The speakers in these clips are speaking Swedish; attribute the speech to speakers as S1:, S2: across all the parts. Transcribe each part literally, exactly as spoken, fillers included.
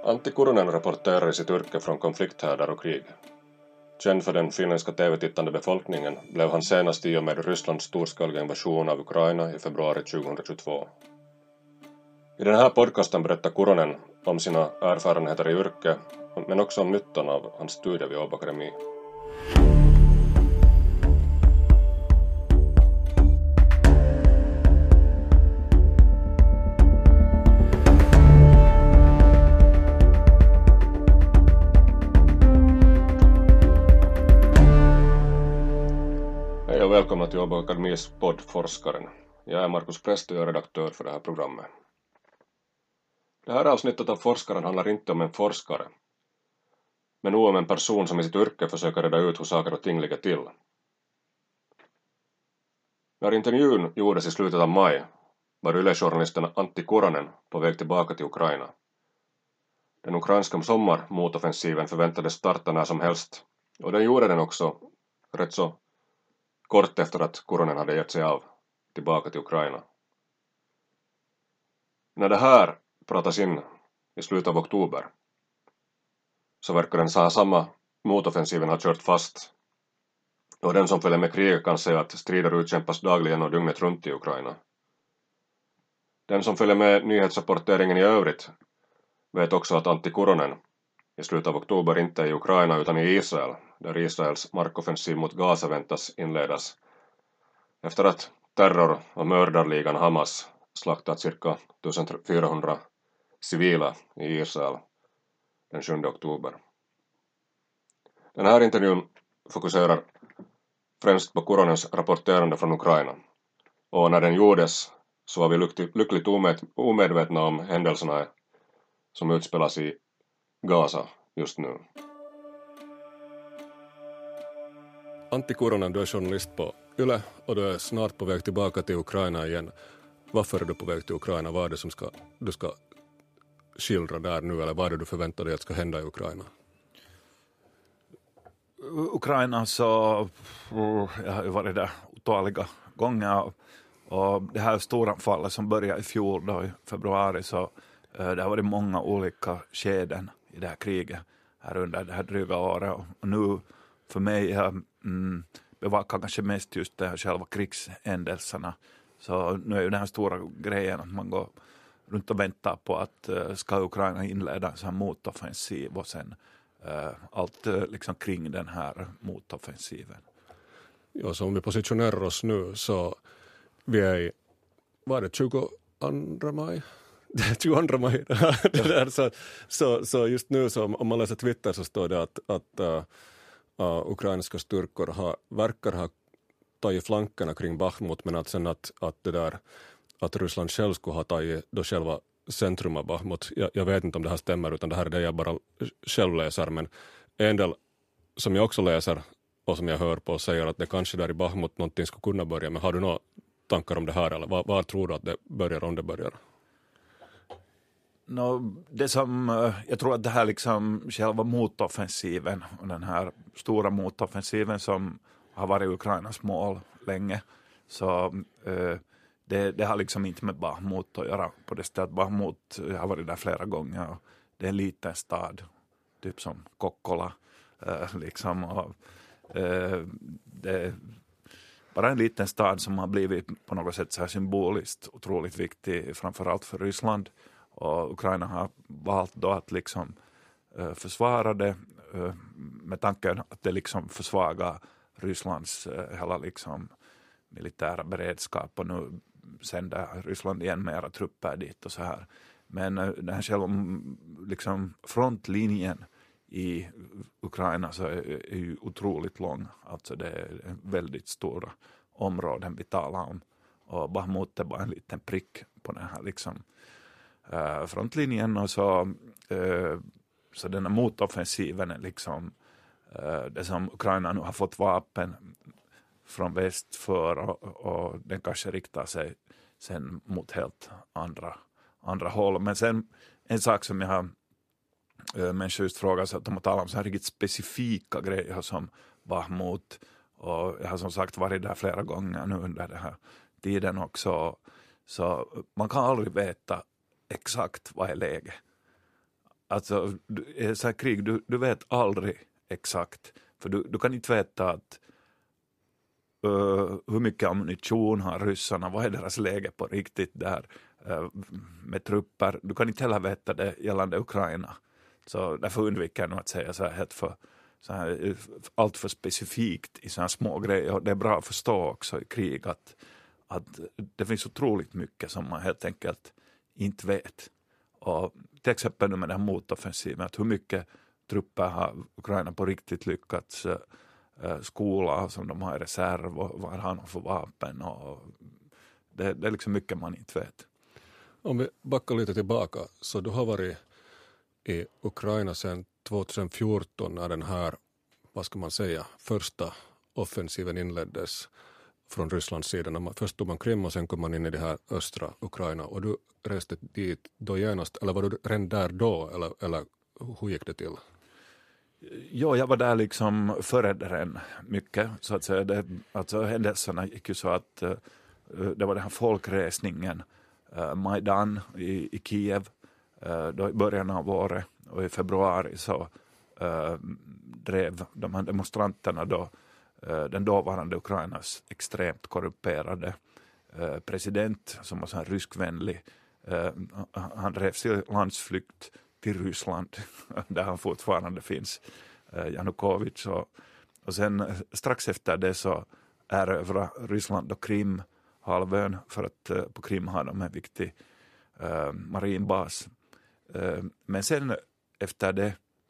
S1: Antti Kuronen rapporterar i sitt yrke från konflikthärdar och krig. Känd för den finländska tv-tittande befolkningen blev han senast i och med Rysslands storskaliga invasion av Ukraina i februari tjugohundratjugotvå. I den här podcasten berättar Kuronen om sina erfarenheter i yrke, men också om nyttan av hans studier vid Åbo Akademi. Hej och välkomna till Åbo Akademis podd Forskaren. Jag är Markus Präst och jag är redaktör för det här programmet. Det här avsnittet av Forskaren handlar inte om en forskare, men nog om en person som i sitt yrke försöker reda ut hur saker och ting ligger till. När intervjun gjordes i slutet av maj var Yle-journalisten Antti Kuronen på väg tillbaka till Ukraina. Den ukrainska sommarmotoffensiven förväntades starta när som helst, och den gjorde den också rätt så kort efter att Kuronen hade gett sig av tillbaka till Ukraina. När det här pratas in i slutet av oktober så verkar den så här samma motoffensiven ha kört fast, och den som följer med kriget kan säga att strider utkämpas dagligen och dygnet runt i Ukraina. Den som följer med nyhetsrapporteringen i övrigt vet också att Antti Kuronen i slutet av oktober inte är i Ukraina utan i Israel, där Israels markoffensiv mot Gaza väntas inledas efter att terror- och mördarligan Hamas slaktat cirka fjortonhundra civila i Israel den sjunde oktober. Den här intervjun fokuserar främst på Kuronens rapporterande från Ukraina, och när den gjordes så var vi lyckligt omedvetna om händelserna som utspelas i Gaza just nu. Antti Kuronen, du är journalist på Yle och du är snart på väg tillbaka till Ukraina igen. Varför är du på väg till Ukraina? Vad är det som ska, du ska skildra där nu, eller vad är det du förväntar dig att ska hända i Ukraina?
S2: Ukraina så jag har ju varit där otaliga gånger, och det här stora fallet som började i fjol då, i februari, så det har varit många olika skeden i det här kriget här under det här dryga året, och nu för mig jag mm, bevakar kanske mest just det här själva krigshändelserna. Så nu är ju den här stora grejen att man går runt och väntar på att uh, ska Ukraina inleda en sån här motoffensiv, och sen uh, allt uh, liksom kring den här motoffensiven.
S1: Ja, så om vi positionerar oss nu så vi är i, var det tjugoandra maj? tjugoandra maj. det där, så, så, så just nu så om man läser Twitter så står det att, att uh, uh, ukrainska styrkor har, verkar ha tagit flankerna kring Bachmut, men att sen att, att det där att Ryssland själv skulle ha tagit då själva centrum av Bachmut. Jag, jag vet inte om det här stämmer, utan det här är det jag bara själv läser, men en del som jag också läser och som jag hör på säger att det kanske där i Bachmut någonting skulle kunna börja, men har du några tankar om det här, eller var, var tror du att det börjar om det börjar?
S2: No, det som, jag tror att det här liksom själva motoffensiven och den här stora motoffensiven som har varit Ukrainas mål länge, så uh, det, det har liksom inte med Bachmut att göra på det stället. Bachmut har varit där flera gånger, och det är en liten stad, typ som Kokkola uh, liksom, och uh, det är bara en liten stad som har blivit på något sätt så här symboliskt otroligt viktig, framförallt för Ryssland. Och Ukraina har valt då att liksom uh, försvara det uh, med tanken att det liksom försvagar Rysslands uh, hela liksom militära beredskap, och nu sänder Ryssland igen mera trupper dit och så här. Men uh, den här själva liksom frontlinjen i Ukraina så är, är ju otroligt lång. Alltså det är väldigt stora områden vi talar om, och Bachmut är bara en liten prick på den här liksom Uh, frontlinjen, och så, uh, så den här motoffensiven är liksom uh, det som Ukraina nu har fått vapen från väst för, och, och den kanske riktar sig sen mot helt andra, andra håll. Men sen en sak som jag har uh, människor just frågat sig, att de har talat om så här riktigt specifika grejer som Bachmut, och jag har som sagt varit där flera gånger nu under den här tiden också, så man kan aldrig veta exakt vad är läge. alltså, du, så här krig, du, du vet aldrig exakt. För du, du kan inte veta att uh, hur mycket ammunition har ryssarna, vad är deras läge på riktigt där uh, med trupper. Du kan inte heller veta det gällande Ukraina. Så därför undviker jag nu att säga så här, helt för, så här allt för specifikt i sådana små grejer. Och det är bra att förstå också i krig att, att det finns otroligt mycket som man helt enkelt inte vet. Och till exempel nu med den här motoffensiven, att hur mycket trupper har Ukraina på riktigt lyckats uh, skola som de har i reserv och vad har de för vapen. Och det, det är liksom mycket man inte vet.
S3: Om vi backar lite tillbaka, så du har varit i Ukraina sedan tjugohundrafjorton när den här, vad ska man säga, första offensiven inleddes från Rysslands sida. När man, först tog man Krim och sen kom man in i det här östra Ukraina. Och du reste dit då genast, eller var du redan där då, eller, eller hur gick det till?
S2: Ja, jag var där liksom före den mycket, så att säga. Det, alltså händelserna gick ju så att uh, det var den här folkresningen uh, Majdan i, i Kiev uh, då i början av året, och i februari så uh, drev de här demonstranterna då uh, den dåvarande Ukrainas extremt korrumperade uh, president, som var så här ryskvänlig. Uh, han drev sin landsflykt till Ryssland där han fortfarande finns, uh, Janukovic, och, och sen uh, strax efter det så erövra Ryssland och Krim halvön, för att uh, på Krim har de en viktig uh, marinbas. Uh, men sen efter det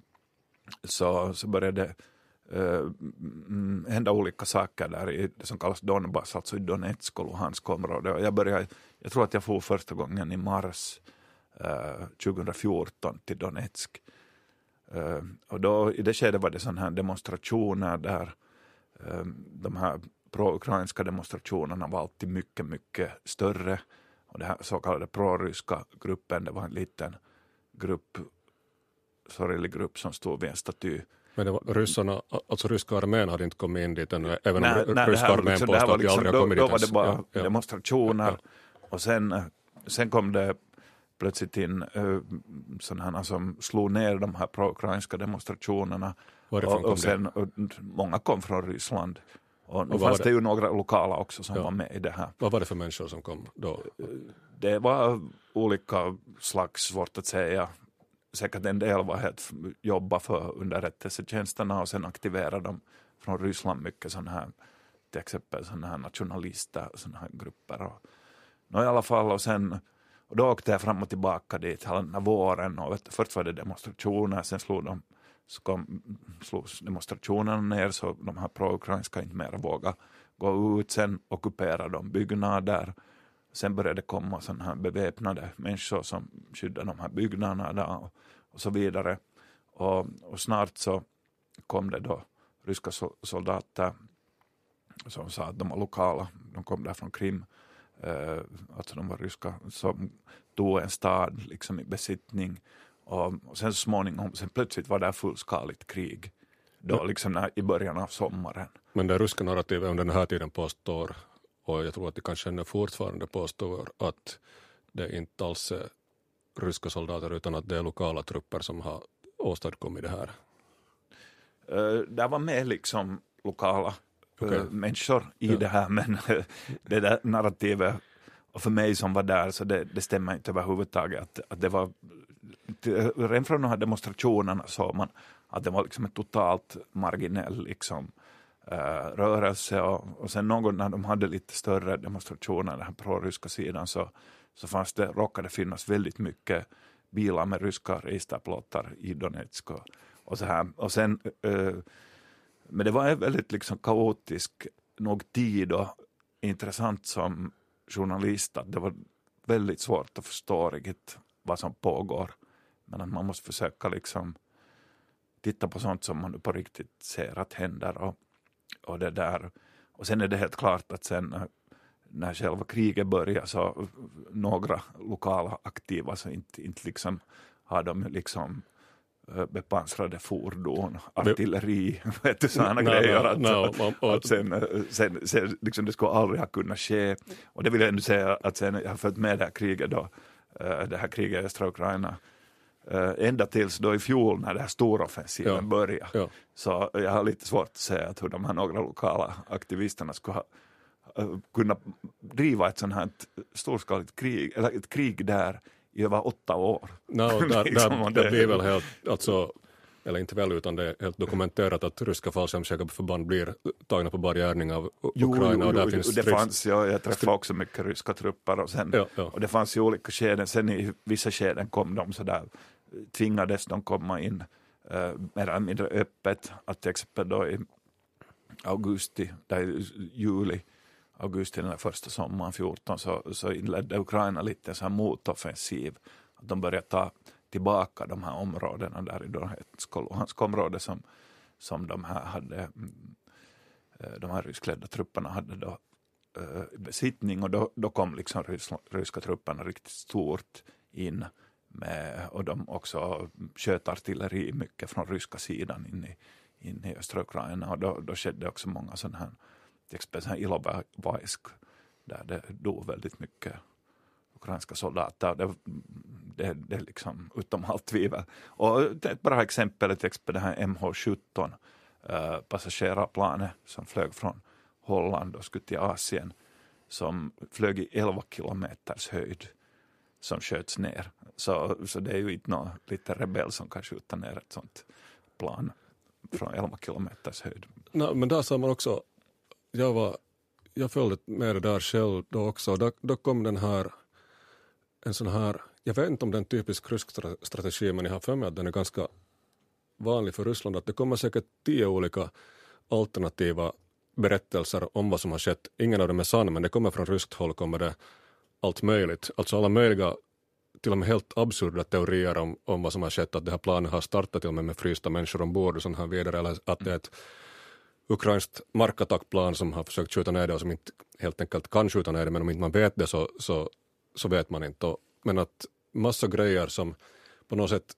S2: så, så började uh, hända olika saker där i det som kallas Donbass, alltså i Donetsk och Luhansk område. Och jag började, jag tror att jag får första gången i mars uh, tjugohundrafjorton till Donetsk. Uh, och då i det skedet var det sådana här demonstrationer där uh, de här pro-ukrainska demonstrationerna var alltid mycket, mycket större. Och det här så kallade pro-ryska gruppen, det var en liten grupp, sorglig grupp som stod vid en staty.
S3: Men det var ryssarna, alltså ryska armén hade inte kommit in dit ännu, även
S2: nej,
S3: om
S2: nej,
S3: ryska armén liksom, påstod att vi aldrig har kommit
S2: då,
S3: dit.
S2: Då var det bara
S3: ja, ja.
S2: demonstrationer,
S3: ja, ja.
S2: och sen, sen kom det plötsligt in uh, sådana som slog ner de här pro-ukrainska demonstrationerna.
S3: Varifrån kom
S2: och, och sen,
S3: det?
S2: och, många kom från Ryssland. Och nu
S3: och
S2: fanns
S3: det?
S2: det ju några lokala också som
S3: ja.
S2: var med i det här.
S3: Vad var det för människor som kom då?
S2: Det var olika slags, svårt att säga. Säkert en del var helt jobba för underrättelsetjänsterna, och sen aktiverade de från Ryssland mycket sådana här, till exempel sådana här nationalister, sådana här grupper. Och, och i alla fall, och sen och då åkte jag fram och tillbaka dit hela den här våren, och vet, först var det demonstrationer, sen slog de så kom, slogs demonstrationerna ner, så de här pro-ukrainska inte mer våga gå ut. Sen ockuperade de byggnader. Sen började det komma sådana här beväpnade människor som skyddade de här byggnaderna och, och så vidare. Och, och snart så kom det då ryska soldater som sa att de var lokala. De kom där från Krim. Uh, alltså de var ryska, som tog en stad liksom i besittning. Och, och sen så småningom, sen plötsligt var det fullskaligt krig. Då liksom när, i början av sommaren.
S3: Men det ryska narrativet under den här tiden påstår, och jag tror att det kanske ännu fortfarande påstår, att det inte alls är ryska soldater utan att det är lokala trupper som har åstadkommit det här.
S2: Uh, det var med liksom lokala okay. uh, människor i ja. det här, men det där narrativet, och för mig som var där, så det, det stämmer inte överhuvudtaget att, att det var redan från de här demonstrationerna så man att det var liksom en totalt marginell liksom uh, rörelse, och, och sen någon när de hade lite större demonstrationer den här pro-ryska sidan, så, så fanns det, råkade finnas väldigt mycket bilar med ryska registerplåtar i Donetsk och, och så här, och sen uh, men det var en väldigt liksom kaotisk nog tid och intressant som journalist, att det var väldigt svårt att förstå riktigt vad som pågår, men att man måste försöka liksom titta på sånt som man på riktigt ser att händer, och, och det där, och sen är det helt klart att sen när själva kriget börjar så några lokala aktiva så inte, inte liksom har de liksom bepansrade fordon, artilleri, vet du, sådana no, grejer no, att, no, att, att sen, sen, sen liksom det skulle aldrig ha kunnat ske, och det vill jag ändå säga att sen jag har följt med det här kriget då, det här kriget i östra Ukraina uh, ända tills då i fjol när det här storoffensiven
S3: Ja.
S2: började.
S3: Ja.
S2: Så jag har lite svårt att säga att hur de här några lokala aktivisterna skulle ha uh, kunna driva ett sånt här storskaligt krig, eller ett krig där i över åtta år.
S3: No, där,
S2: Liksom,
S3: där,
S2: det-
S3: det blir väl helt, alltså, eller inte väl utan det är helt dokumenterat att ryska fallskärmsjägarförband blir tagna på bar gärning av U- Ukraina och där finns
S2: det
S3: strids-
S2: fanns, ja, jag träffade också mycket ryska trupper och, sen,
S3: Ja, ja.
S2: och det fanns ju olika skeden, sen i vissa skeden kom de sådär, tvingades de komma in uh, mer eller mindre öppet, att till exempel då i augusti, där juli, augusti den här första sommaren fjorton så, så inledde Ukraina lite så här motoffensiv, att de började ta tillbaka de här områdena där i Donetsk och Luhansk område som, som de här hade mm, de här ryskledda trupperna hade då uh, besittning och då, då kom liksom ryska, ryska trupperna riktigt stort in med, och de också sköt artilleri mycket från ryska sidan in i, in i östra Ukraina och då, då skedde också många sådana här, till exempel så här Ilovaisk där det dog väldigt mycket ukrainska soldater. Det, det, det är liksom utom allt tvivel. Och det är ett bra exempel är till exempel det här M H sjutton uh, passagerarplanet som flög från Holland och skulle till Asien som flög i elva kilometers höjd som sköts ner. Så, så det är ju inte någon liten rebell som kan skjuta ner ett sånt plan från elva kilometers höjd.
S3: No, men där sa man också, jag var jag följde med det där själv då också. Då, då kom den här, en sån här, jag vet inte om det är en typisk rysk strategi, men jag har för mig att den är ganska vanlig för Ryssland, att det kommer säkert tio olika alternativa berättelser om vad som har skett. Ingen av dem är sann, men det kommer från ryskt håll, kommer det allt möjligt. Alltså alla möjliga, till och med helt absurda teorier om, om vad som har skett, att det här planet har startat till och med med frysta människor ombord och sånt här vidare, eller att det är ett ukrainskt markattackplan som har försökt skjuta ner det och som inte helt enkelt kan skjuta ner det, men om inte man vet det så, så, så vet man inte. Och, men att massa grejer som på något sätt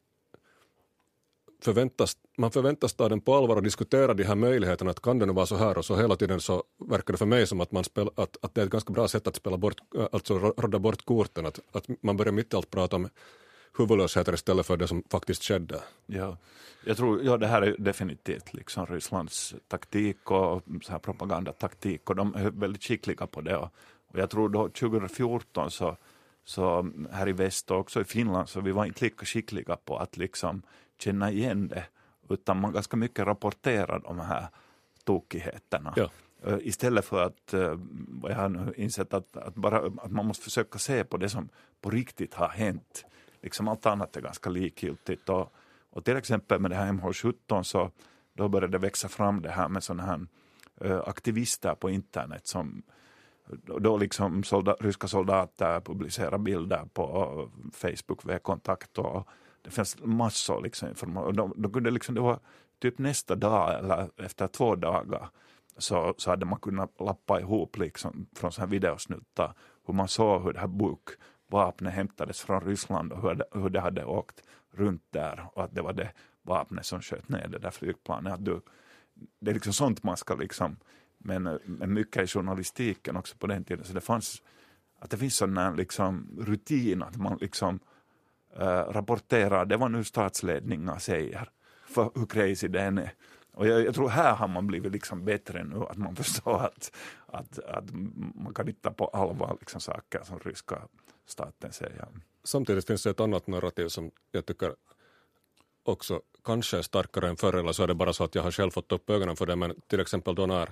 S3: förväntas, man förväntas ta den på allvar och diskutera de här möjligheterna, att kan det nu vara så här, och så hela tiden så verkar det för mig som att, man spel, att, att det är ett ganska bra sätt att spela bort, alltså rodda bort korten, att, att man börjar mitt i allt prata om huvudlösheter istället för det som faktiskt skedde.
S2: Ja, jag tror, ja, det här är definitivt liksom Rysslands taktik och så här propagandataktik, och de är väldigt skickliga på det, och, och jag tror då tjugo fjorton så, så här i väst och också i Finland så vi var inte lika skickliga på att liksom känna igen det, utan man ganska mycket rapporterar de här tokigheterna.
S3: Ja.
S2: Istället för att, vad jag har nu insett, att, att, bara, att man måste försöka se på det som på riktigt har hänt. Liksom allt annat är ganska likgiltigt. Och, och till exempel med det här M H sjutton så då började det växa fram det här med sådana här uh, aktivister på internet som då liksom solda, ryska soldater publicerar bilder på Facebook via kontakt, och det finns massor liksom information. De, de kunde liksom, det var typ nästa dag eller efter två dagar så, så hade man kunnat lappa ihop liksom från så här videosnuttar hur man såg hur det här Buk-vapnet hämtades från Ryssland och hur det, hur det hade åkt runt där, och att det var det vapnet som sköt ner det där flygplanet. Att du, det är liksom sånt man ska liksom, men, men mycket i journalistiken också på den tiden, så det fanns, att det finns sån här liksom rutin att man liksom Uh, rapporterar det var nu statsledningar säger för hur crazy den är. Och jag, jag tror här har man blivit liksom bättre nu, att man förstår att, att, att man kan inte ta på allvar liksom saker som ryska staten säger.
S3: Samtidigt finns det ett annat narrativ som jag tycker också kanske är starkare än förr, eller så är det bara så att jag har själv fått upp ögonen för det, men till exempel då när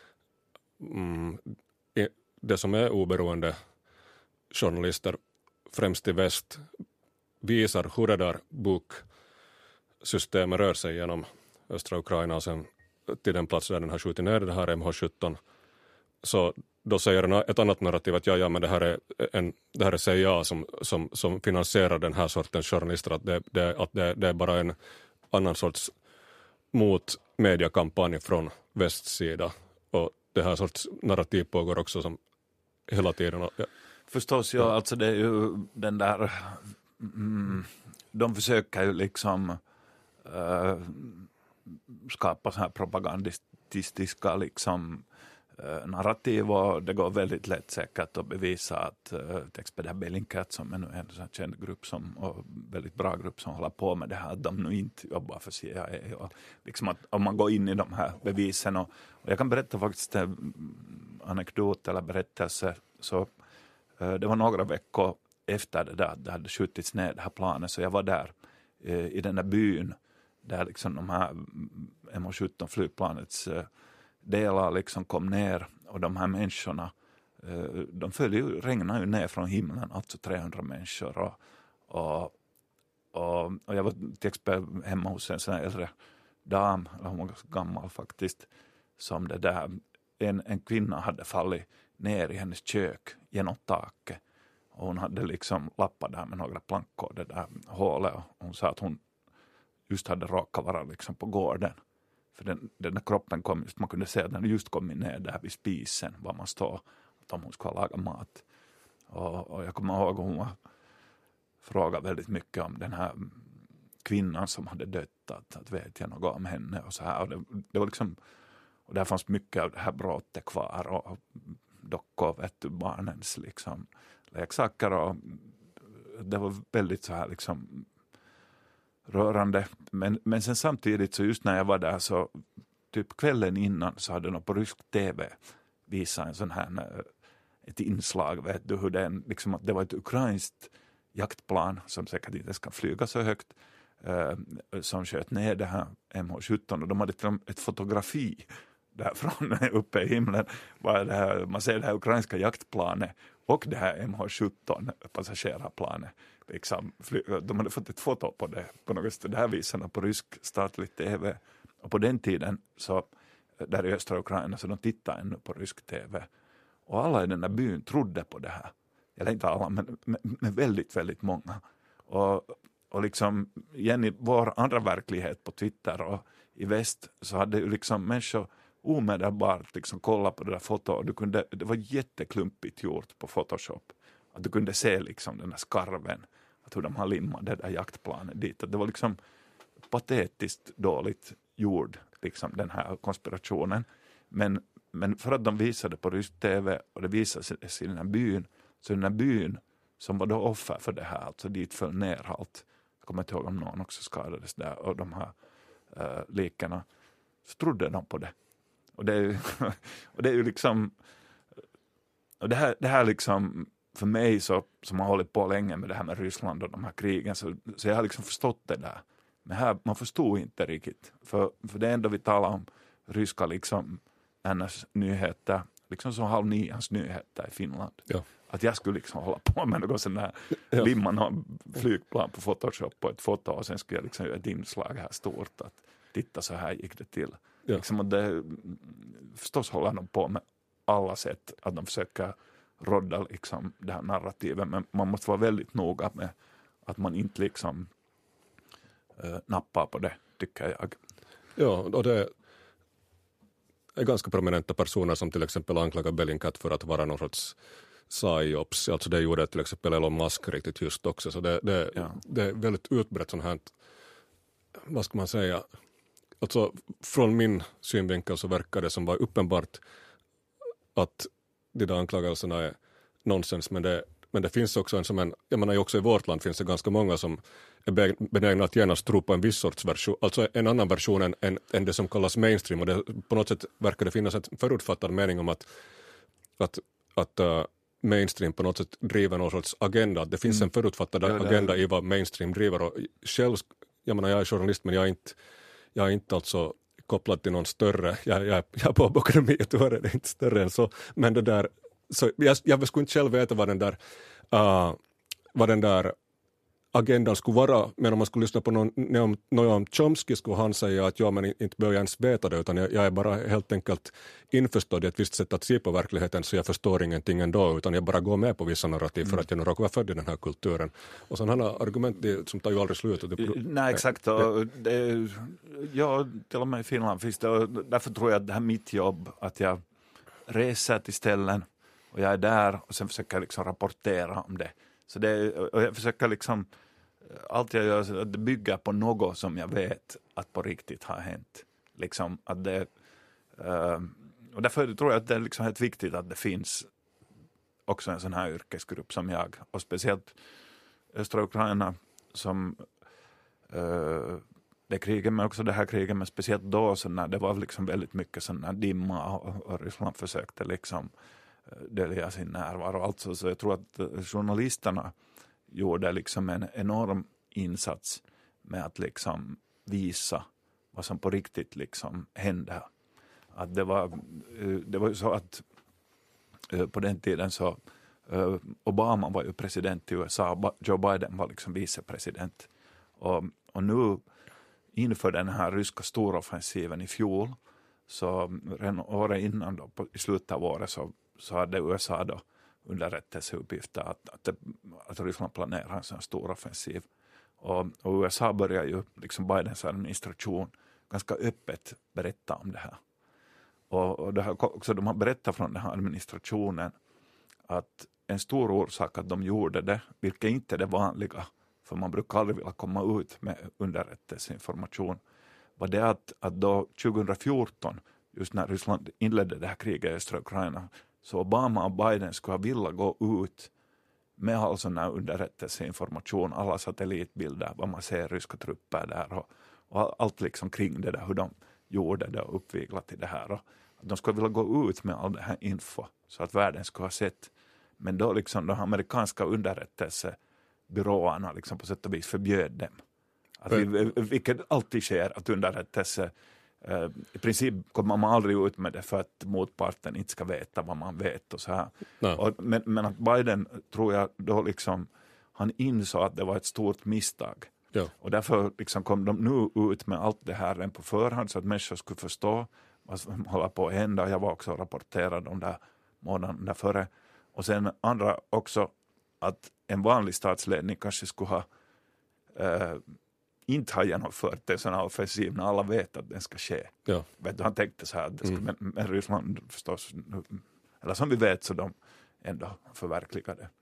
S3: mm, det som är oberoende journalister främst i väst visar hur det där Buk-systemet rör sig genom östra Ukraina och sen till den plats där den har skjutit ner det här M H sjutton. Så då säger ett annat narrativ att ja, ja men det här är, en, det här är C I A som, som, som finansierar den här sortens journalister, att, det, det, att det, det är bara en annan sorts motmediakampanj från västsida, och det här sorts narrativ pågår också som hela tiden. Och, ja.
S2: Förstås, ja, alltså det är ju den där Mm, de försöker ju liksom uh, skapa så här propagandistiska liksom uh, narrativ, och det går väldigt lätt säkert att bevisa att uh, Expedit Bellingcat, som är nu en sån känd grupp som, och väldigt bra grupp som håller på med det här, att de nu inte jobbar för C I A. Och liksom att om man går in i de här bevisen, och, och jag kan berätta faktiskt en anekdot eller berättelse, så uh, det var några veckor efter det där att det hade skjutits ner det här planet, så jag var där uh, i den där byn där liksom de här M H sjutton flygplanets uh, delar liksom kom ner, och de här människorna uh, de föll ju, regnade ju ner från himlen, alltså trehundra människor, och, och, och, och jag var till exempel hemma hos en sån här äldre dam, eller hon var ganska gammal faktiskt, som det där, en, en kvinna hade fallit ner i hennes kök genom taket, och hon hade liksom lappat där med några plankor det där hålet, och hon sa att hon just hade råkat vara liksom på gården. För den, den där kroppen kom, just, man kunde se att den just kommit ner där vid spisen, var man står, om hon skulle laga mat. Och, och jag kommer ihåg att hon frågade väldigt mycket om den här kvinnan som hade dött, att, att vet jag något om henne och så här. Och det, det var liksom, och där fanns mycket av det här brottet kvar, och dockor, vet du, barnens liksom leksaker, och det var väldigt så här liksom rörande, men, men sen samtidigt så just när jag var där, så typ kvällen innan så hade de på rysk tv visat en sån här ett inslag, vet du hur den liksom, att det var ett ukrainskt jaktplan som säkert inte ska flyga så högt, eh, som sköt ner det här M H sjutton, och de hade till ett fotografi därifrån uppe i himlen, var det här, man ser det här ukrainska jaktplanet och det här M H sjutton passagerarplanet liksom, de hade fått ett foto på det på något sätt. Det här visade på rysk statlig tv, och på den tiden så där i östra Ukraina, så de tittade ännu på rysk tv, och alla i den där byn trodde på det här, eller inte alla, men, men, men väldigt, väldigt många, och, och liksom igen i vår andra verklighet på Twitter och i väst, så hade ju liksom människor omedelbart liksom kolla på det där fotot, du kunde, det var jätteklumpigt gjort på Photoshop, att du kunde se liksom den där skarven, att hur de har limmat det där jaktplanet dit, att det var liksom patetiskt dåligt gjord liksom den här konspirationen, men, men för att de visade på rysk tv och det visade sig i den här byn, så den här byn som var då offer för det här, alltså dit föll ner allt, jag kommer inte ihåg om någon också skadades där, och de här uh, likarna, så trodde de på det. Och det är ju, och det är ju liksom, och det här, det här liksom, för mig så, som har hållit på länge med det här med Ryssland och de här krigen, så, så jag har liksom förstått det där. Men här, man förstod inte riktigt. För, för det enda vi talar om ryska liksom, hennes nyheter, liksom som halv nians nyheter i Finland.
S3: Ja.
S2: Att jag skulle liksom hålla på med något sån där, ja. limma någon flygplan på Photoshop på ett foto, och sen skulle jag liksom göra ett inslag här stort, att titta så här gick det till. Ja. Liksom, och det, förstås håller de på med alla sätt att de försöker rodda liksom det här narrativet, men man måste vara väldigt noga med att man inte liksom äh, nappar på det, tycker jag.
S3: Ja, och det är ganska prominenta personer som till exempel anklagar Bellingcat för att vara någon sorts psyops, alltså det gjorde till exempel Elon Musk riktigt just också, så det, det, ja. det är väldigt utbrett sånt här, vad ska man säga, alltså från min synvinkel så verkar det som var uppenbart att de där anklagelserna är nonsens, men det, men det finns också en som en, jag menar ju också i vårt land finns det ganska många som är benägna att genast tro på en viss sorts version, alltså en annan version än, än, än det som kallas mainstream, och det, på något sätt verkar det finnas ett förutfattad mening om att, att, att uh, mainstream på något sätt driver någon sorts agenda, att det finns mm. en förutfattad ja, agenda i vad mainstream driver, och själv, jag menar jag är journalist, men jag är inte, jag är inte alltså kopplad till någon större, jag, jag, jag är på akademi, det är inte större än så, men det där, så jag, jag skulle inte själv veta vad den där uh, vad den där agendan skulle vara, men om man skulle lyssna på någon, någon, någon Chomsky skulle han säga att ja, men inte behöver jag ens veta det, utan jag, jag är bara helt enkelt införstådd i ett visst sätt att se på verkligheten, så jag förstår ingenting ändå, utan jag bara går med på vissa narrativ mm. för att jag nu råkar vara född i den här kulturen. Och sen har argument det, som tar ju aldrig slut. Det,
S2: Nej, exakt. Och det, ja, till och med i Finland finns det, och därför tror jag att det här är mitt jobb, att jag reser till ställen och jag är där och sen försöker liksom rapportera om det. Så det, och jag försöker liksom, allt jag gör, att det bygger på något som jag vet att på riktigt har hänt. Liksom att det, uh, och därför tror jag att det är liksom helt viktigt att det finns också en sån här yrkesgrupp som jag, och speciellt östra Ukraina som uh, det kriget, men också det här kriget, men speciellt då så när det var liksom väldigt mycket sån här dimma och, och Ryssland försökte liksom uh, dölja sin närvaro. Alltså, så jag tror att uh, journalisterna gjorde liksom en enorm insats med att liksom visa vad som på riktigt liksom hände. Att det var, uh, det var ju så att uh, på den tiden så uh, Obama var ju president i U S A, Joe Biden var liksom vicepresident. Och, och nu inför den här ryska storoffensiven i fjol, så redan året innan då, på, i slutet av året så, så hade U S A då underrättelseuppgifter att, att, det, att Ryssland planerar en sån stor offensiv. Och, och U S A börjar ju, liksom Bidens administration, ganska öppet berätta om det här. Och, och det här, också de har berättat från den här administrationen att en stor orsak att de gjorde det, vilket inte är det vanliga, för man brukar aldrig vilja komma ut med underrättelseinformation, var det att, att då tjugohundrafjorton, just när Ryssland inledde det här kriget i östra Ukraina, så Obama och Biden skulle ha vilja gå ut med all sån här underrättelseinformation, alla satellitbilder, vad man ser ryska trupper där och, och allt liksom kring det där, hur de gjorde det och uppviglat till det här. Och att de skulle vilja gå ut med all det här info så att världen skulle ha sett. Men då liksom de amerikanska underrättelsebyråerna liksom på sätt och vis förbjöd dem. Att vi, vilket alltid sker, att underrättelse Uh, i princip kommer man aldrig ut med det för att motparten inte ska veta vad man vet och så här. Och, men, men att Biden, tror jag, då liksom han insåg att det var ett stort misstag.
S3: Ja.
S2: Och därför liksom kom de nu ut med allt det här på förhand så att människor skulle förstå vad som håller på att hända. Jag var också rapporterad om det månaden där före. Och sen andra också att en vanlig statsledning kanske skulle ha uh, inte har genomfört en sån här offensiv när alla vet att den ska ske. Ja. Vet du, han tänkte så här, att det ska, mm. men, men Ryssland förstås, eller som vi vet så de ändå förverkligar det.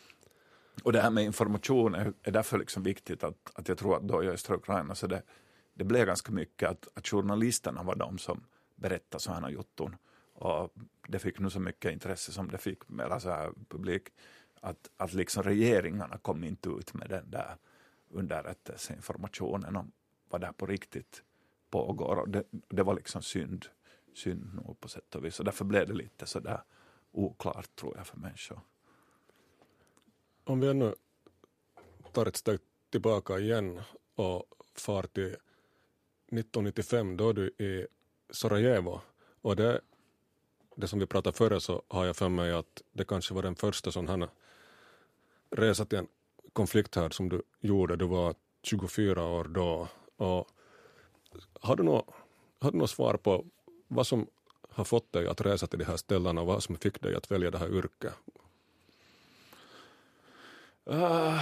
S2: Och det här med information är, är därför liksom viktigt att, att jag tror att då i östra Ukraina så det, det blev ganska mycket att, att journalisterna var de som berättade så här jotton. Och det fick nu så mycket intresse som det fick med så här publik att, att liksom regeringarna kom inte ut med den där underrättelseinformationen om vad det här på riktigt pågår. Och det, det var liksom synd, synd nog på sätt och vis. Och därför blev det lite så där oklart, tror jag, för människor.
S3: Om vi ännu tar ett steg tillbaka igen och far till nittonhundranittiofem, då är du i Sarajevo. Och det, det som vi pratade förra, så har jag för mig att det kanske var den första sån här resa till en konflikt här som du gjorde. Du var tjugofyra år då. Och har du något, har du något svar på vad som har fått dig att resa till de här ställena och vad som fick dig att välja det här yrket?
S2: Uh,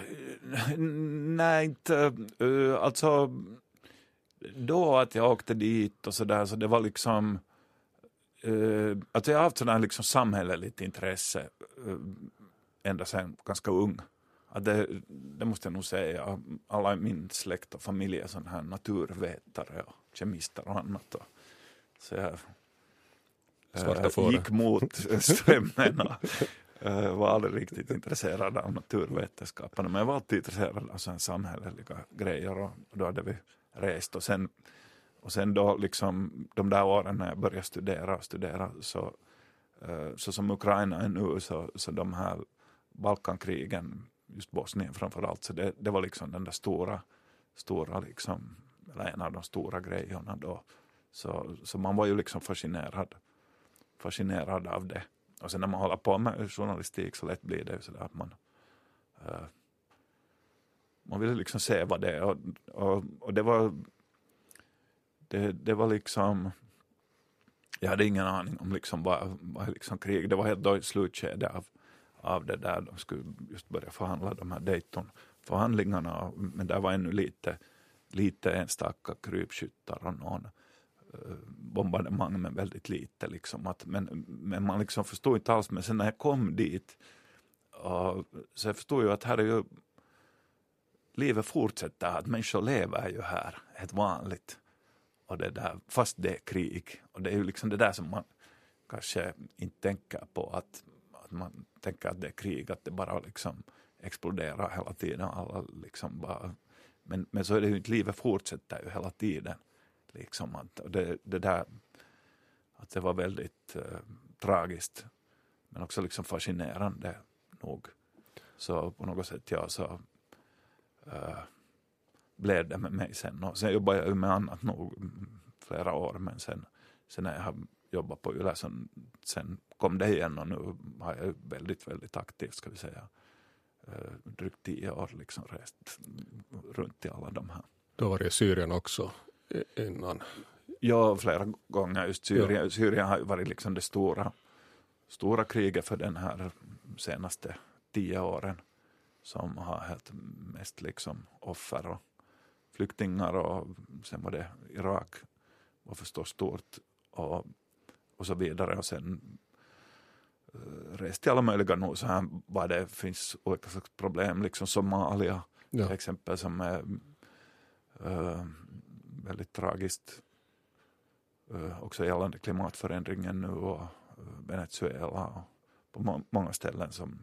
S2: nej, inte. Uh, alltså, då att jag åkte dit och sådär, så det var liksom uh, att jag har haft sådär liksom samhälleligt intresse uh, ända sedan ganska ung. Att det, det måste jag nog säga. Alla i min släkt och familj är sån här naturvetare och kemister och annat. Och, så jag uh, gick mot strömmen och uh, var aldrig riktigt intresserad av naturvetenskapen. Men jag var alltid intresserad av sådana samhälleliga grejer. Och, och då hade vi rest. Och sen, och sen då liksom de där åren när jag började studera och studera så, uh, så som Ukraina är nu, så, så de här Balkankrigen, just Bosnien framförallt, så det, det var liksom den där stora, stora liksom, eller en av de stora grejerna då. Så, så man var ju liksom fascinerad, fascinerad av det. Och sen när man håller på med journalistik så lätt blir det ju sådär att man uh, man ville liksom se vad det är. Och, och, och det var det, det var liksom, jag hade ingen aning om liksom vad, vad liksom krig, det var helt då i slutskedet av av det där, de skulle just börja förhandla de här Dayton-förhandlingarna, men där var ännu lite, lite enstaka krypskyttar och någon uh, bombardemang, men väldigt lite liksom. Att, men, men man liksom förstod inte alls, men sen när jag kom dit uh, så jag förstod ju att här är ju livet fortsätter, att människor lever ju här, helt vanligt. Och det där, fast det är krig, och det är ju liksom det där som man kanske inte tänker på att, att man tänker att det är krig, att det bara liksom exploderar hela tiden. Alla liksom bara, men, men så är det ju inte, livet fortsätter ju hela tiden. Liksom att, och det, det där, att det var väldigt uh, tragiskt, men också liksom fascinerande nog. Så på något sätt, ja, så uh, blev det med mig sen. Och sen jobbade jag ju med annat nog flera år, men sen, sen när jag har jobbat på Yle, sen, sen kom det igen, och nu har jag väldigt, väldigt aktivt, ska vi säga, uh, drygt tio år liksom rest runt i alla de här.
S3: Du har varit i Syrien också innan.
S2: Ja, flera gånger. Just Syrien, ja. Syrien har ju varit liksom det stora, stora kriget för den här senaste tio åren, som har helt mest liksom offer och flyktingar, och sen var det Irak var förstås stort och, och så vidare, och sen uh, rest i alla möjliga nog så här var det finns olika slags problem, liksom Somalia ja. till exempel, som är uh, väldigt tragiskt uh, också gällande klimatförändringen nu, och uh, Venezuela och på må- många ställen som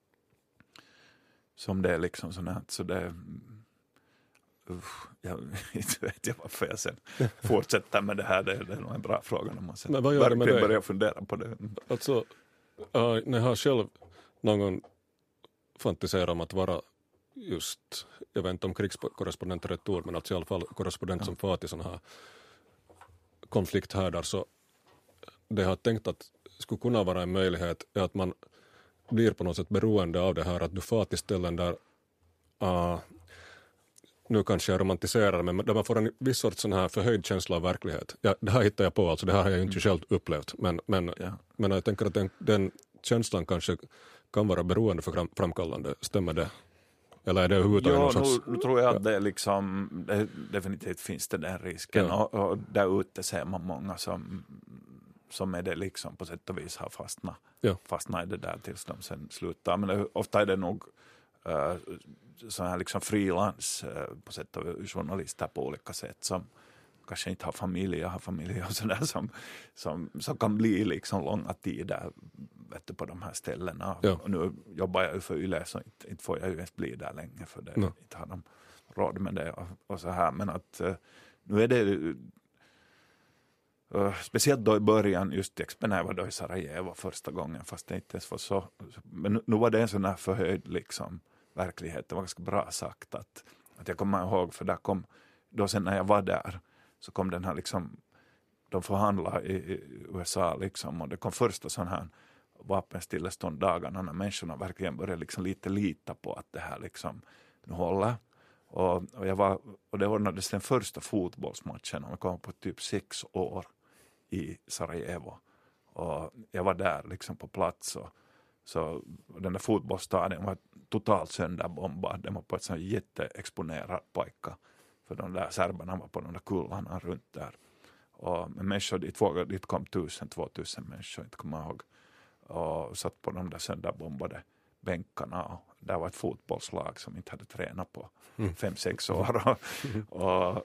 S2: som det är liksom sånt här, så det uh, jag inte vet jag varför jag sen fortsätter med det här, det, det är nog en bra fråga när man sen
S3: men vad gör det med dig?
S2: Börjar fundera på det.
S3: Alltså, uh, när jag har själv någon gång fantiserat om att vara just, jag vet inte om krigskorrespondent är ett ord, men alltså i alla fall korrespondent ja. som far till sådana här konflikthärdar, så det jag har tänkt att skulle kunna vara en möjlighet är att man blir på något sätt beroende av det här, att du far till ställen där uh, nu kanske jag romantiserar, men där man får en viss sorts sån här förhöjd känsla av verklighet. Ja, det här hittar jag på, alltså det här har jag inte mm. själv upplevt, men, men, ja. men jag tänker att den, den känslan kanske kan vara beroende för fram, framkallande. Stämmer det? Eller är det överhuvudtaget någon sorts...
S2: nu, nu tror jag att det liksom, det, definitivt finns det den risken, ja. och, och där ute ser man många som som är det liksom på sätt och vis har fastnat, ja. fastnat i det där tills de sen slutar. Men det, ofta är det nog uh, sådana här liksom frilans uh, på sätt och vis journalister på olika sätt som kanske inte har familj, har familj och sådär, som, som, som kan bli liksom långa tider, vet du, på de här ställena. Ja. Och nu jobbar jag ju för Yle, så inte, inte får jag ju ens bli där länge, för det, no. inte har de råd med det och, och så här. Men att uh, nu är det Uh, speciellt då i början, just när jag var då i Sarajevo första gången, fast det inte ens var så. Men nu, nu var det en sån här förhöjd liksom, verklighet. Det var ganska bra sagt att, att jag kommer ihåg, för där kom, då sen när jag var där så kom den här liksom, de förhandlade i, i U S A liksom, och det kom första sån här vapenstillestånd dagarna när människorna verkligen började liksom lite lita på att det här liksom nu håller. Och, och, jag var, och det ordnades den första fotbollsmatchen, och jag kom på typ sex år i Sarajevo, och jag var där liksom på plats, och så den där fotbollsstadion var totalt sönderbombad. Den var på ett sånt jätteexponerad pojka, för de där serberna var på de där kullarna runt där, och människor dit, dit kom tusen, två tusen människor, inte kommer jag ihåg, och satt på de där sönderbombade bänkarna, och där var ett fotbollslag som inte hade tränat på mm. fem, sex år, och, och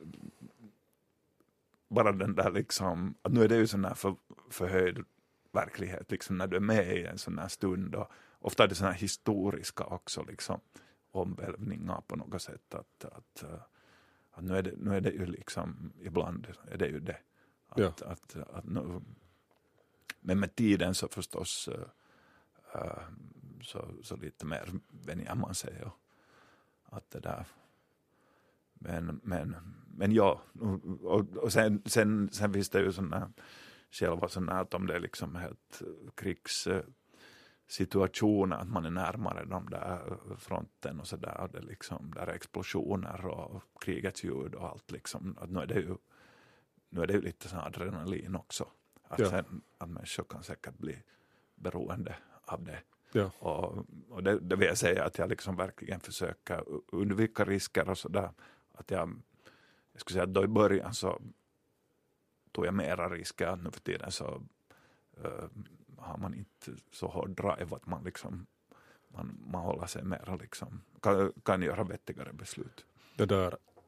S2: bara den där liksom, att nu är det ju sån här för, förhöjd verklighet liksom, när du är med i en sån här stund, och ofta är det såna här historiska också liksom omvälvningar på något sätt, att, att, att nu, är det, nu är det ju liksom, ibland är det ju det att, ja. att, att, att nu, men med tiden så förstås uh, så, så lite mer vänjer man sig, och att det där, men, men, men ja, och, och sen, sen, sen finns det ju sådana själva sådana att om det är liksom helt krigssituationer, att man är närmare de där fronten och sådär, och det liksom där är explosioner och krigets ljud och allt liksom, att nu är det ju, nu är det ju lite sån adrenalin också, att, ja. sen, att människor kan säkert bli beroende av det. Ja. Och, och det, det vill jag säga att jag liksom verkligen försöker undvika risker och sådär. Att jag, jag skulle säga att då i början så tog jag mera risker, att nu för tiden så uh, har man inte så hård drive att man liksom man, man håller sig mera liksom, kan, kan göra vettigare beslut.
S3: Det där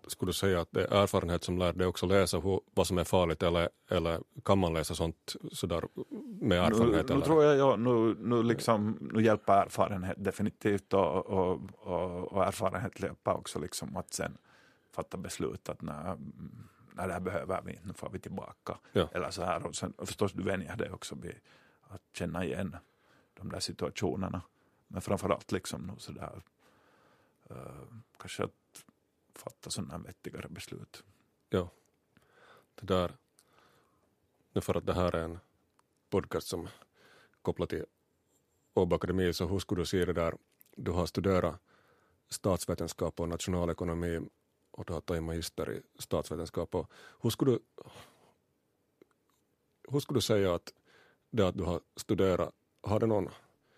S3: skulle du säga att det är erfarenhet som lär dig också läsa hur, vad som är farligt, eller, eller kan man läsa sånt sådär med erfarenhet?
S2: Nu, nu tror jag, ja, nu, nu, liksom, nu hjälper erfarenhet definitivt, och, och, och, och erfarenhet hjälper också liksom att sen fatta beslut att när, när det här behöver vi, nu får vi tillbaka.
S3: Ja.
S2: Eller så här, och, sen, och förstås du vänjer det också vid att känna igen de där situationerna. Men framförallt liksom nu sådär uh, kanske att fatta sådana vettigare beslut.
S3: Ja, det där, nu för att det här är en podcast som kopplar till Åbo Akademi, så hur skulle du se det där, du har studerat statsvetenskap och nationalekonomi och du har tagit magister i statsvetenskap, och hur skulle du hur skulle du säga att det att du har studerat, har det någon,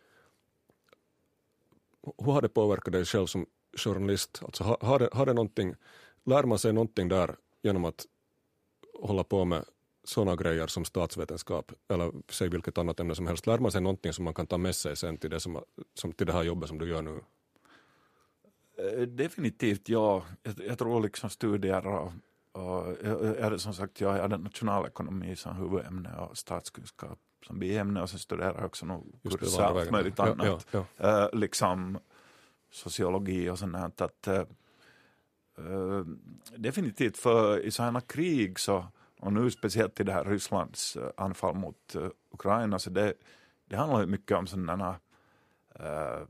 S3: hur har det påverkat dig själv som journalist? Alltså har, har, det, har det någonting, lär man sig någonting där genom att hålla på med sådana grejer som statsvetenskap, eller säg vilket annat ämne som helst, lär man sig någonting som man kan ta med sig sen till det, som, som, till det här jobbet som du gör nu?
S2: Definitivt, ja. Jag, jag tror liksom studier och, och jag hade som sagt, jag hade nationalekonomi som huvudämne och statskunskap som biämne, och sen studerar jag också något kurser och allt möjligt annat. Ja, ja, ja. Uh, liksom sociologi och sånt. Att, uh, definitivt, för i sådana krig så, och nu speciellt i det här Rysslands anfall mot uh, Ukraina, så det, det handlar ju mycket om sådana uh,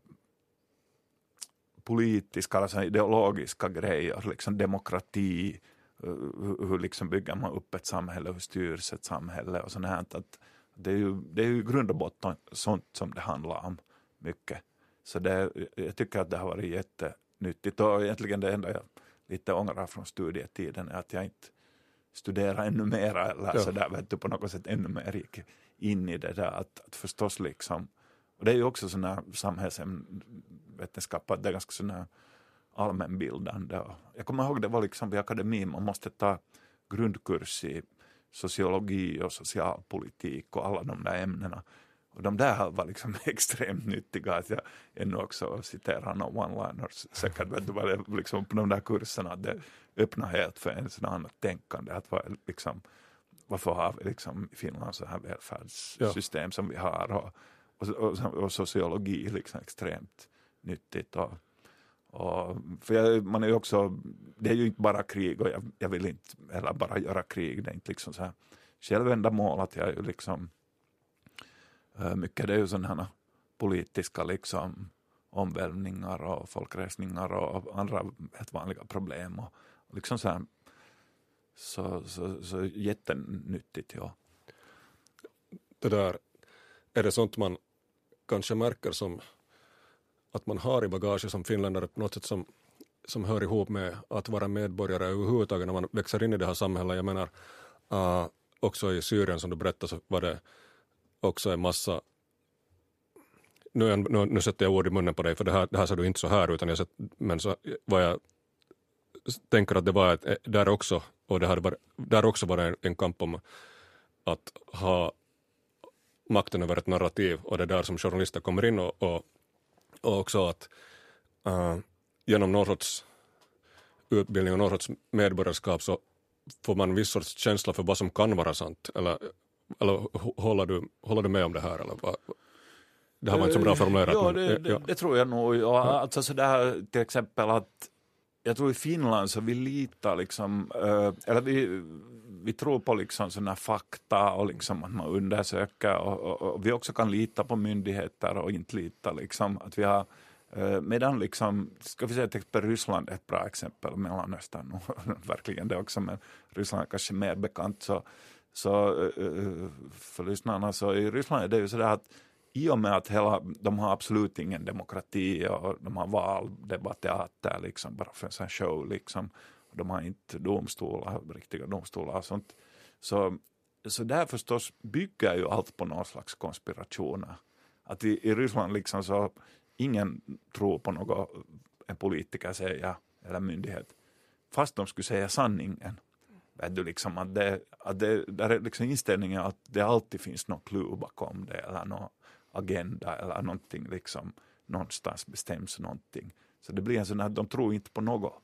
S2: politiska, alltså ideologiska grejer, liksom demokrati, hur, hur liksom bygger man upp ett samhälle, hur styrs ett samhälle och sånt här. Att det är ju, det är ju i grund och botten sånt som det handlar om mycket. Så det, jag tycker att det har varit jättenyttigt, och egentligen det enda jag lite ångrar från studietiden är att jag inte studerar ännu mera, eller ja. Så där, vet du, på något sätt ännu mer gick in i det där, att, att förstås liksom, och det är ju också sådana samhällsvetenskap, att det är ganska sådana allmänbildande. Jag kommer ihåg, det var liksom vid akademin, man måste ta grundkurs i sociologi och socialpolitik och alla de där ämnena. Och de där var liksom extremt nyttiga, att jag ännu också citerar någon one-liners säkert, vet du vad det liksom på de där kurserna, det öppnar helt för en sån annat tänkande, att vad liksom, varför har vi liksom i Finland så här välfärdssystem ja. Som vi har, och Och, och, och sociologi liksom extremt nyttigt. Och, och, för jag, man är ju också, det är ju inte bara krig, och jag, jag vill inte heller bara göra krig. Det är inte liksom så här självändamål, att jag är ju liksom mycket, det är ju sådana politiska liksom omvälvningar och folkresningar och andra helt vanliga problem. Och, och liksom så här, så, så, så jättenyttigt, ja.
S3: Det där, är det sånt man kanske märker som att man har i bagage som finländare på något sätt som, som hör ihop med att vara medborgare överhuvudtaget när man växer in i det här samhället? Jag menar, uh, också i Syrien som du berättade så var det också en massa, nu, nu, nu sätter jag ord i munnen på dig, för det här, det här ser du inte så här, utan jag sett, men så vad jag tänker att det var ett, där också, och det hade varit, där också var det en, en kamp om att ha makten över ett narrativ, och det är där som journalister kommer in, och, och, och också att uh, genom någon sorts utbildning och någon sorts medborgarskap så får man en viss sorts känsla för vad som kan vara sant, eller, eller håller, du, håller du med om det här, eller vad? Det här var inte så bra formulerat.
S2: Ja,
S3: men,
S2: det, det,
S3: ja.
S2: det tror jag nog. Ja, alltså så där, till exempel att jag tror i Finland så vi litar liksom, äh, eller vi, vi tror på liksom sådana fakta och liksom att man undersöker, och, och, och vi också kan lita på myndigheter och inte lita liksom att vi har, äh, medan liksom, ska vi säga till exempel Ryssland är ett bra exempel, Mellanöstern och verkligen det också, men Ryssland är kanske mer bekant, så, så äh, för lyssnarna, så i Ryssland är det ju sådär att i och med att hela, de har absolut ingen demokrati och de har valdebatteater liksom, bara för en sån show liksom. De har inte domstolar, riktiga domstolar och sånt. Så, så där förstås bygger ju allt på någon slags konspirationer. Att i, i Ryssland liksom så ingen tror på något en politiker säger eller myndighet. Fast de skulle säga sanningen. Vet du liksom att det, att det där är liksom inställningen att det alltid finns någon clue bakom det eller någon agenda eller någonting liksom, någonstans bestäms någonting. Så det blir en sån här, de tror inte på något.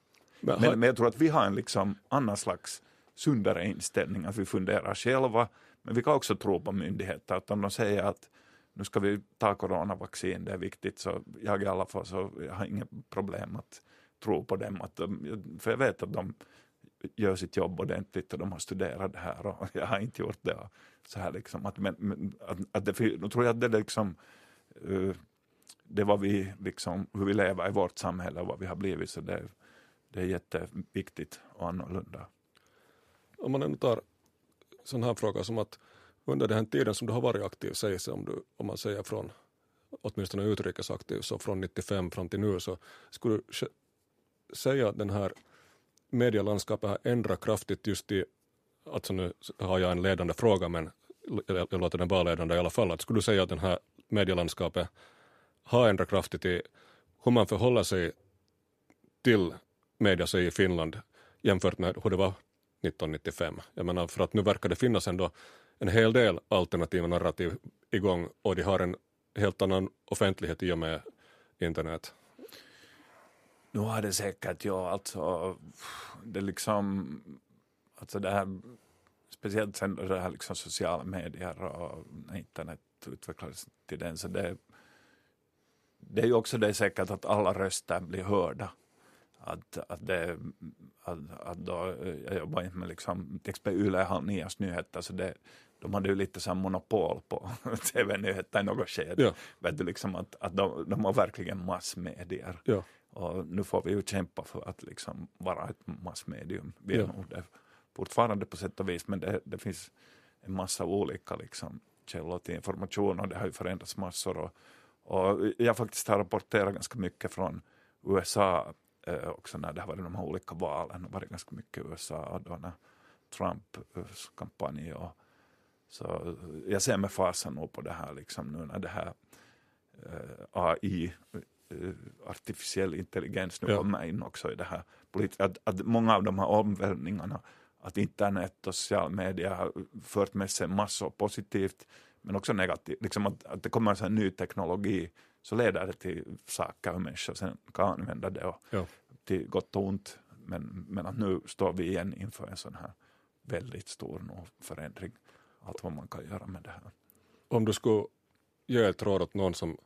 S2: Men, men jag tror att vi har en liksom annan slags sundare inställning, att vi funderar själva, men vi kan också tro på myndigheter, att om de säger att nu ska vi ta coronavaccin, det är viktigt, så jag i alla fall så jag har inget problem att tro på dem, att de, för jag vet att de gör sitt jobb ordentligt och de har studerat det här och jag har inte gjort det. Så här liksom, att, men, men, att, att det, då tror jag att det liksom uh, det var vi liksom, hur vi lever i vårt samhälle och vad vi har blivit, så det, det är jätteviktigt och annorlunda.
S3: Om man ändå tar sån här fråga som att under den här tiden som du har varit aktiv, säger sig om, du, om man säger från åtminstone utrikesaktiv, så från nittiofem fram till nu, så skulle du säga att den här medielandskapet har ändrat kraftigt just i, alltså nu har jag en ledande fråga, men jag låter den vara ledande i alla fall, att skulle du säga att den här medielandskapet har ändrat kraftigt i hur man förhåller sig till media sig i Finland jämfört med hur det var nittonhundranittiofem. Jag menar, för att nu verkar det finnas ändå en hel del alternativa narrativ igång och de har en helt annan offentlighet i och med internet.
S2: Nu har det säkert, ja, alltså det liksom, alltså det här, speciellt sen det här liksom sociala medier och internet utvecklades till den, så det, det är ju också det säkert att alla röster blir hörda. Att, att, det, att, att då, jag jobbar inte med liksom, till exempel Yle har Nias nyheter, så det, de hade ju lite så monopol på tv-nyheter i något skede. Ja. Vet du, liksom att, att de, de har verkligen massmedier.
S3: Ja.
S2: Och nu får vi ju kämpa för att liksom vara ett massmedium. Vi är ja. nog det fortfarande på sätt och vis, men det, det finns en massa olika liksom, källor till information och det har ju förändrats massor. Och, och jag faktiskt har rapporterat ganska mycket från U S A eh, också när det har varit de här olika valen. Det har varit ganska mycket U S A då när Trumps kampanj och så jag ser med fasen nog på det här liksom nu när det här eh, A I eh, artificiell intelligens nu ja. kommer in också i det här polit- att, att många av de här omvälvningarna, att internet och social media har fört med sig massor positivt men också negativt, liksom att, att det kommer en sån ny teknologi så leder det till saker och människor sen kan använda det och
S3: ja.
S2: till gott och ont, men, men att nu står vi igen inför en sån här väldigt stor förändring, allt vad man kan göra med det här.
S3: Om du skulle ge ett råd åt någon som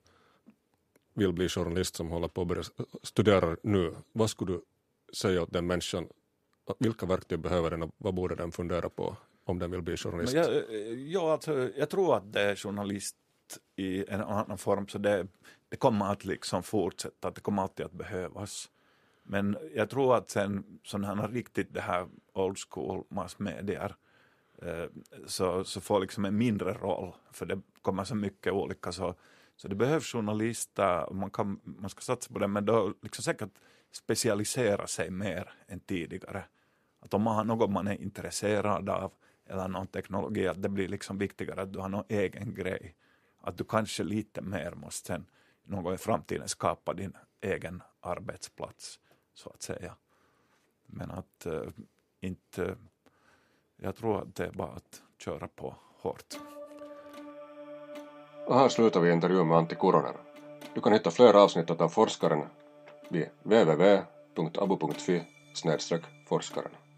S3: vill bli journalist, som håller på att börja studera nu, vad skulle du säga åt den människan? Vilka verktyg behöver den och vad borde den fundera på om den vill bli journalist?
S2: Men jag, ja, alltså, jag tror att det är journalist i en annan form, så det, det kommer att liksom fortsätta, det kommer alltid att behövas. Men jag tror att sen sådana här riktigt det här old school massmedier eh, så, så får liksom en mindre roll, för det kommer så mycket olika, så, så det behövs journalister, man, kan, man ska satsa på det, men då liksom säkert specialisera sig mer än tidigare. Att om man har något man är intresserad av eller någon teknologi, att det blir liksom viktigare att du har någon egen grej. Att du kanske lite mer måste sen någon gång i framtiden skapa din egen arbetsplats, så att säga. Men att äh, inte, jag tror att det är bara att köra på hårt.
S1: Och här slutar vi intervjun med Antti Kuronen. Du kan hitta fler avsnitt av Forskaren vid w w w punkt abo punkt fi snedstreck forskaren.